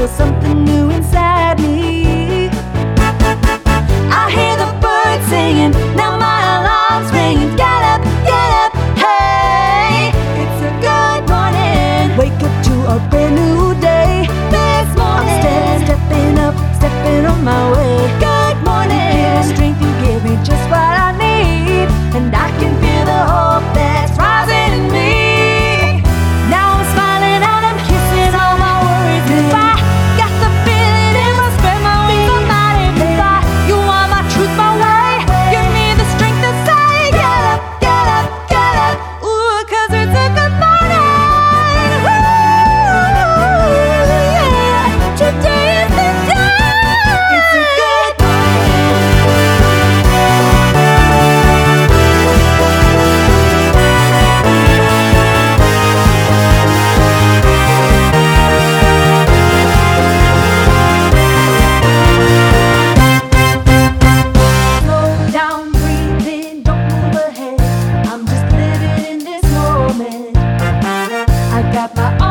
feel something new inside me. I hear the birds singing, now my alarm's ringing. Get up, hey, it's a good morning. Wake up to a brand new day. This morning, I'm stepping up, stepping on my way. Good morning, feel the strength you give me, just what I need. And I can feel the hope that's rising in me. Now I'm smiling and I'm kissing all my worries goodbye. Got the feeling it will spread my wings, I'm mighty to fly. You are my truth, my way. Give me the strength to say, get up, ooh, 'cause it's a good morning. Ooh, yeah, today is the day. It's a good slow down, breathe in, don't move ahead. I'm just living in this moment. I got my